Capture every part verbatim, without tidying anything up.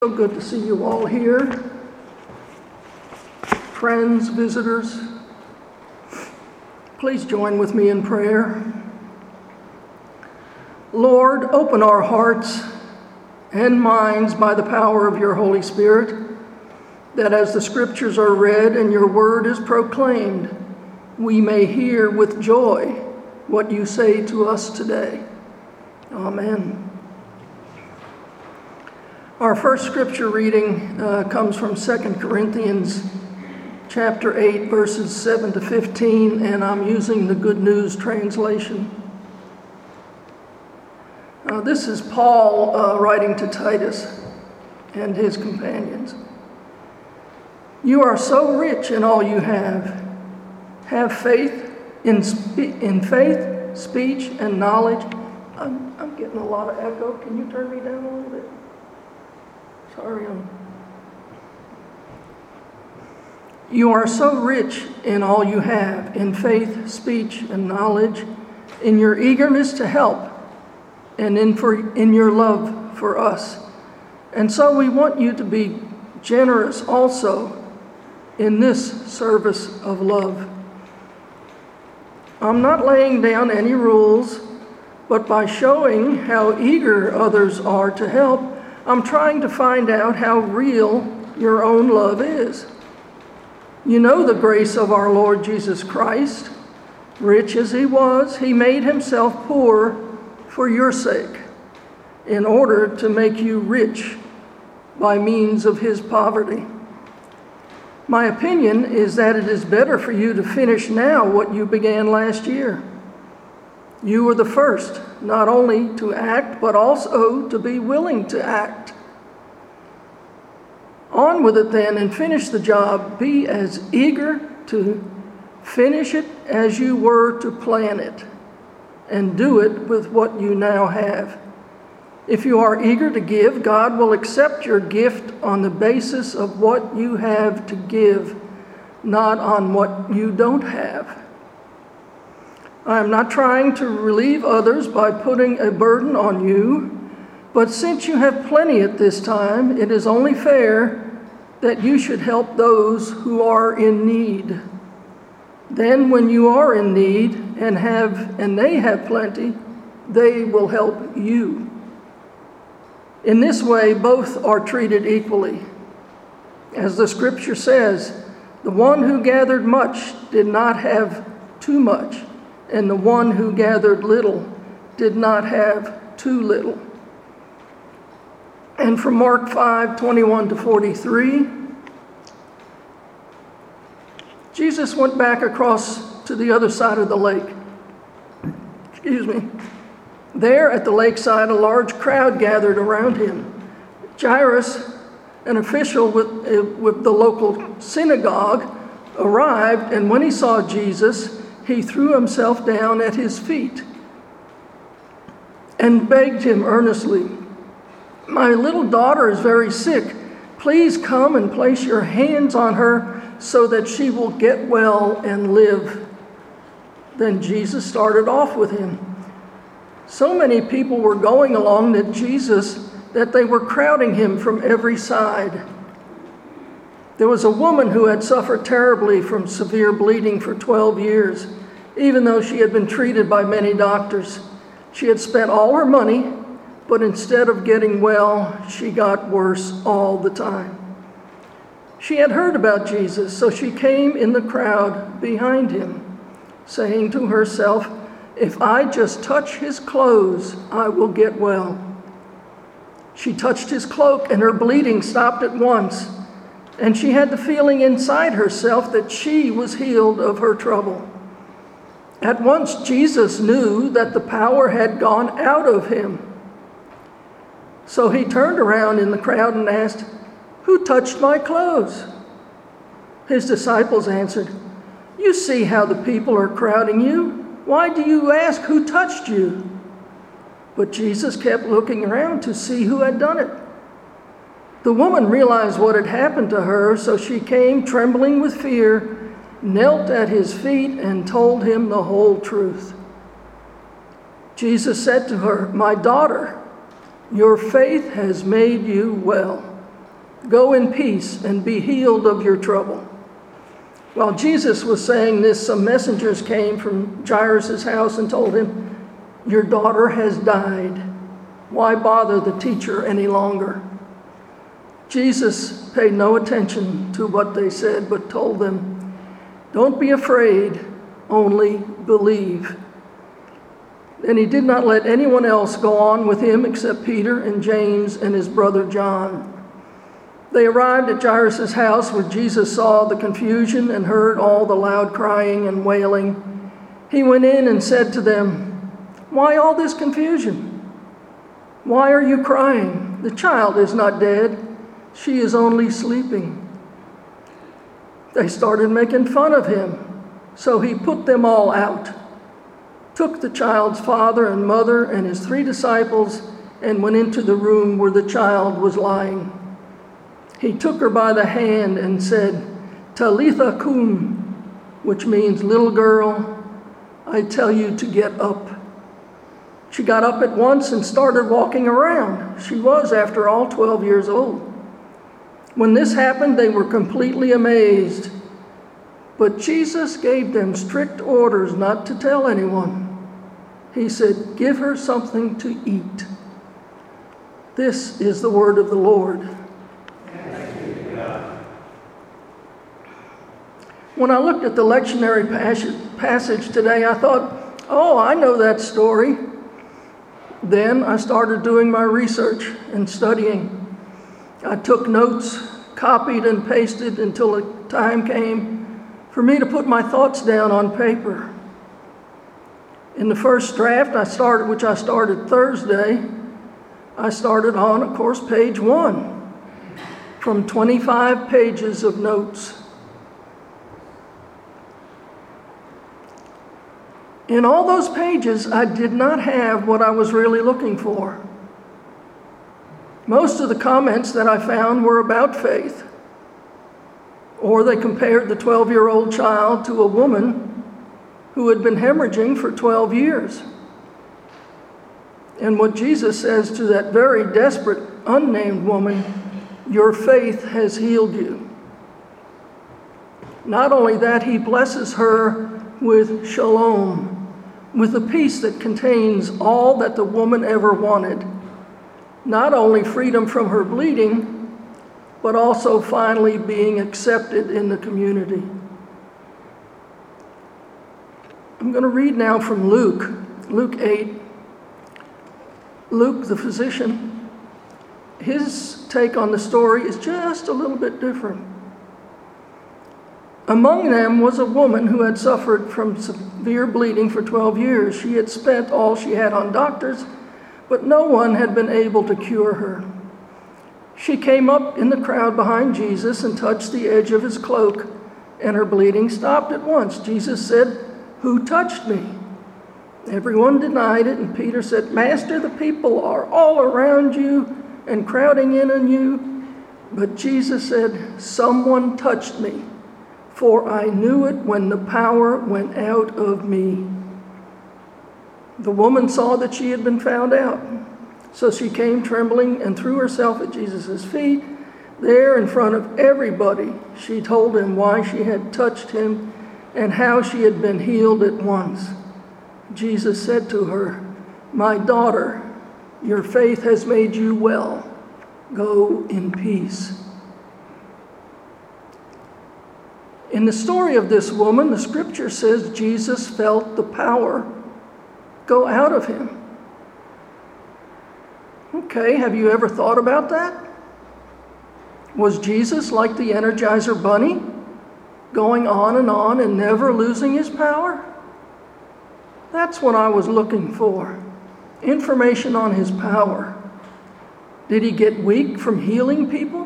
So good to see you all here, friends, visitors. Please join with me in prayer. Lord, open our hearts and minds by the power of your Holy Spirit, that as the scriptures are read and your word is proclaimed, we may hear with joy what you say to us today. Amen. Our first scripture reading uh, comes from Second Corinthians chapter eight, verses seven to fifteen, and I'm using the Good News translation. Uh, this is Paul uh, writing to Titus and his companions. You are so rich in all you have. Have faith in, spe- in faith, speech, and knowledge. I'm, I'm getting a lot of echo. Can you turn me down a little bit? Sorry, I'm... You are so rich in all you have, in faith, speech, and knowledge, in your eagerness to help, and in, for, in your love for us. And so we want you to be generous also in this service of love. I'm not laying down any rules, but by showing how eager others are to help, I'm trying to find out how real your own love is. You know the grace of our Lord Jesus Christ. Rich as he was, he made himself poor for your sake, in order to make you rich by means of his poverty. My opinion is that it is better for you to finish now what you began last year. You were the first, not only to act, but also to be willing to act. On with it then and finish the job. Be as eager to finish it as you were to plan it, and do it with what you now have. If you are eager to give, God will accept your gift on the basis of what you have to give, not on what you don't have. I am not trying to relieve others by putting a burden on you, but since you have plenty at this time, it is only fair that you should help those who are in need. Then when you are in need and have and they have plenty, they will help you. In this way, both are treated equally. As the scripture says, the one who gathered much did not have too much, and the one who gathered little did not have too little. And from Mark five, twenty-one to forty-three, Jesus went back across to the other side of the lake. Excuse me. There at the lakeside, a large crowd gathered around him. Jairus, an official with, uh, with the local synagogue, arrived, and when he saw Jesus, he threw himself down at his feet and begged him earnestly, "My little daughter is very sick. Please come and place your hands on her so that she will get well and live." Then Jesus started off with him. So many people were going along that Jesus that they were crowding him from every side. There was a woman who had suffered terribly from severe bleeding for twelve years, even though she had been treated by many doctors. She had spent all her money, but instead of getting well, she got worse all the time. She had heard about Jesus, so she came in the crowd behind him, saying to herself, "If I just touch his clothes, I will get well." She touched his cloak, and her bleeding stopped at once, and she had the feeling inside herself that she was healed of her trouble. At once, Jesus knew that the power had gone out of him. So he turned around in the crowd and asked, "Who touched my clothes?" His disciples answered, "You see how the people are crowding you. Why do you ask who touched you?" But Jesus kept looking around to see who had done it. The woman realized what had happened to her, so she came trembling with fear, knelt at his feet, and told him the whole truth. Jesus said to her, "My daughter, your faith has made you well. Go in peace and be healed of your trouble." While Jesus was saying this, some messengers came from Jairus' house and told him, "Your daughter has died. Why bother the teacher any longer?" Jesus paid no attention to what they said, but told them, "Don't be afraid, only believe." And he did not let anyone else go on with him except Peter and James and his brother John. They arrived at Jairus' house, where Jesus saw the confusion and heard all the loud crying and wailing. He went in and said to them, "Why all this confusion? Why are you crying? The child is not dead. She is only sleeping." They started making fun of him, so he put them all out, took the child's father and mother and his three disciples, and went into the room where the child was lying. He took her by the hand and said, "Talitha cum," which means, "Little girl, I tell you to get up." She got up at once and started walking around. She was, after all, twelve years old. When this happened, they were completely amazed. But Jesus gave them strict orders not to tell anyone. He said, "Give her something to eat." This is the word of the Lord. When I looked at the lectionary passage today, I thought, "Oh, I know that story." Then I started doing my research and studying. I took notes, copied and pasted until the time came for me to put my thoughts down on paper. In the first draft I started, which I started Thursday, I started on, of course, page one, from twenty-five pages of notes. In all those pages, I did not have what I was really looking for. Most of the comments that I found were about faith, or they compared the twelve-year-old child to a woman who had been hemorrhaging for twelve years. And what Jesus says to that very desperate, unnamed woman, "Your faith has healed you." Not only that, he blesses her with shalom, with a peace that contains all that the woman ever wanted. Not only freedom from her bleeding, but also finally being accepted in the community. I'm going to read now from Luke, Luke eight. Luke, the physician, his take on the story is just a little bit different. Among them was a woman who had suffered from severe bleeding for twelve years. She had spent all she had on doctors, but no one had been able to cure her. She came up in the crowd behind Jesus and touched the edge of his cloak, and her bleeding stopped at once. Jesus said, "Who touched me?" Everyone denied it, and Peter said, "Master, the people are all around you and crowding in on you." But Jesus said, "Someone touched me, for I knew it when the power went out of me." The woman saw that she had been found out. So she came trembling and threw herself at Jesus' feet. There in front of everybody, she told him why she had touched him and how she had been healed at once. Jesus said to her, "My daughter, your faith has made you well. Go in peace." In the story of this woman, the scripture says Jesus felt the power go out of him. Okay, have you ever thought about that? Was Jesus like the Energizer Bunny, going on and on and never losing his power? That's what I was looking for. Information on his power. Did he get weak from healing people?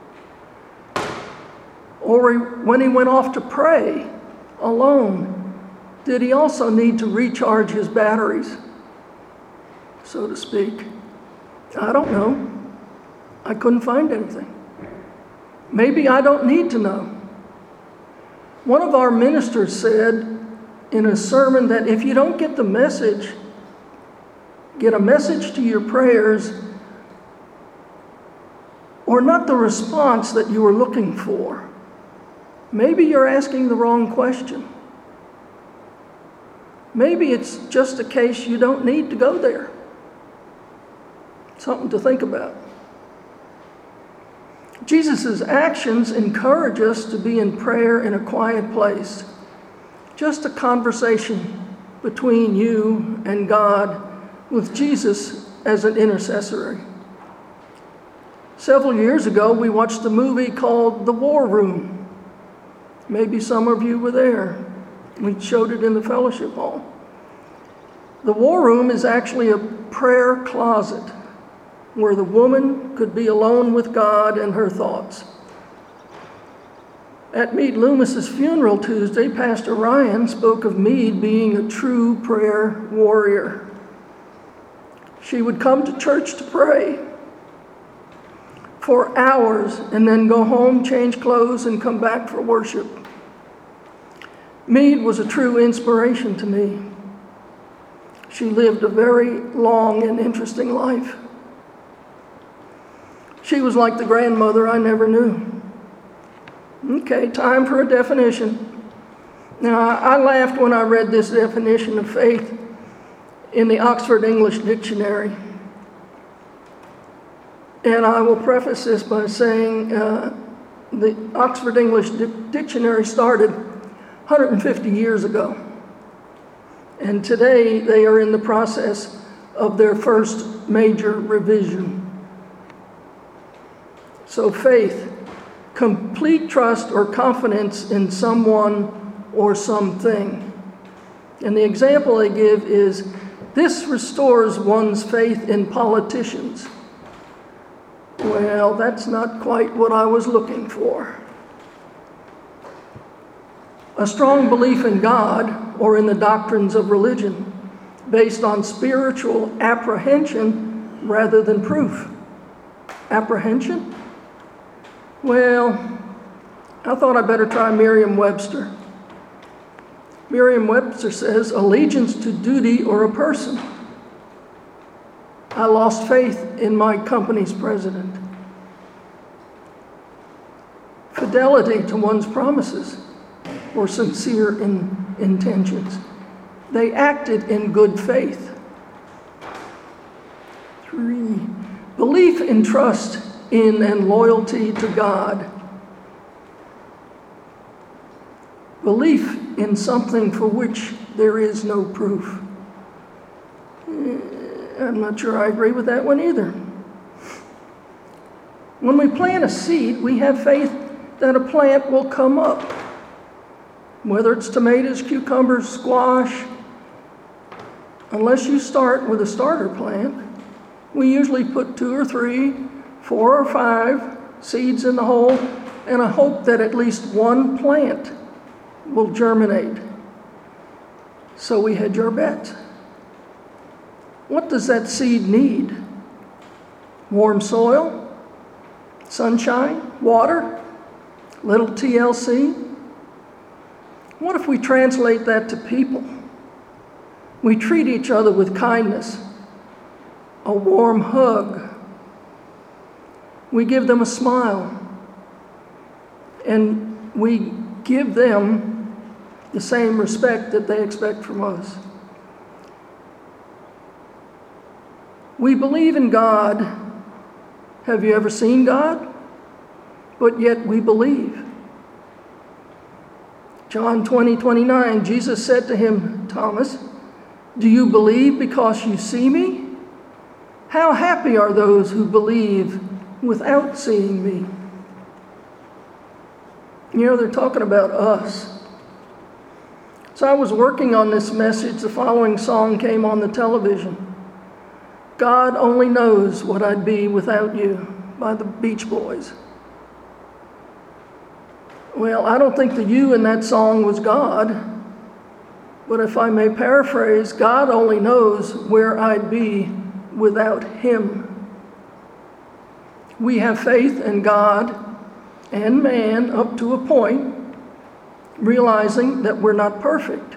Or when he went off to pray alone, did he also need to recharge his batteries, so to speak? I don't know. I couldn't find anything. Maybe I don't need to know. One of our ministers said in a sermon that if you don't get the message, get a message to your prayers, or not the response that you were looking for. Maybe you're asking the wrong question. Maybe it's just a case you don't need to go there. Something to think about. Jesus' actions encourage us to be in prayer in a quiet place. Just a conversation between you and God with Jesus as an intercessory. Several years ago, we watched a movie called The War Room. Maybe some of you were there. We showed it in the fellowship hall. The War Room is actually a prayer closet where the woman could be alone with God and her thoughts. At Meade Loomis's funeral Tuesday, Pastor Ryan spoke of Meade being a true prayer warrior. She would come to church to pray for hours and then go home, change clothes, and come back for worship. Meade was a true inspiration to me. She lived a very long and interesting life. She was like the grandmother I never knew. Okay, time for a definition. Now, I laughed when I read this definition of faith in the Oxford English Dictionary. And I will preface this by saying uh, the Oxford English Di- Dictionary started one hundred fifty years ago. And today they are in the process of their first major revision. So faith, complete trust or confidence in someone or something. And the example they give is, this restores one's faith in politicians. Well, that's not quite what I was looking for. A strong belief in God or in the doctrines of religion based on spiritual apprehension rather than proof. Apprehension? Well, I thought I'd better try Merriam-Webster. Merriam-Webster says, allegiance to duty or a person. I lost faith in my company's president. Fidelity to one's promises or sincere in intentions. They acted in good faith. Three, belief and trust in and loyalty to God. Belief in something for which there is no proof. I'm not sure I agree with that one either. When we plant a seed, we have faith that a plant will come up. Whether it's tomatoes, cucumbers, squash, unless you start with a starter plant, we usually put two or three, four or five seeds in the hole and a hope that at least one plant will germinate. So we hedge our bets. What does that seed need? Warm soil, sunshine, water, little T L C. What if we translate that to people? We treat each other with kindness, a warm hug. We give them a smile, and we give them the same respect that they expect from us. We believe in God. Have you ever seen God? But yet we believe. John twenty, twenty-nine, Jesus said to him, Thomas, do you believe because you see me? How happy are those who believe without seeing me? You know, they're talking about us. So I was working on this message. The following song came on the television. God Only Knows What I'd Be Without You by the Beach Boys. Well, I don't think the you in that song was God, but if I may paraphrase, God only knows where I'd be without Him. We have faith in God and man up to a point, realizing that we're not perfect.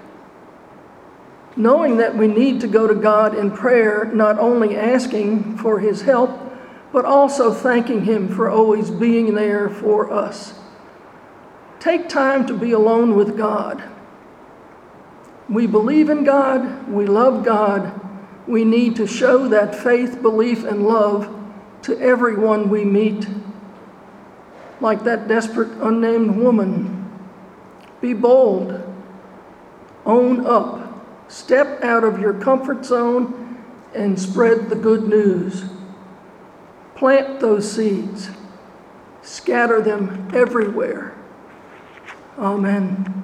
Knowing that we need to go to God in prayer, not only asking for His help, but also thanking Him for always being there for us. Take time to be alone with God. We believe in God, we love God, we need to show that faith, belief, and love to everyone we meet. Like that desperate, unnamed woman, be bold, own up, step out of your comfort zone, and spread the good news. Plant those seeds, scatter them everywhere. Amen.